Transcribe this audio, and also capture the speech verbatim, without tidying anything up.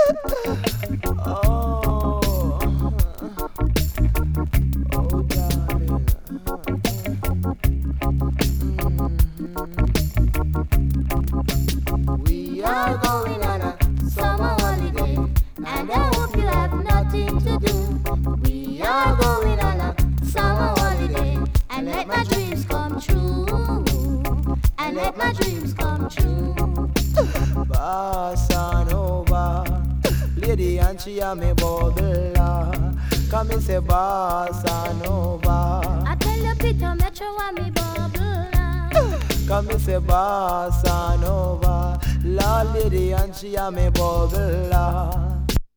Oh, oh, darling. We are going on a summer holiday, and I hope you have nothing to do. We are going on a summer holiday, and let my dreams come true. And let my dreams come true. Bossa Nova, lady and she a me bubbler. Come and say Bossa Nova. I tell you Peter Metro and me bubble. Come and say Bossa Nova, la lady and she a me bubbler.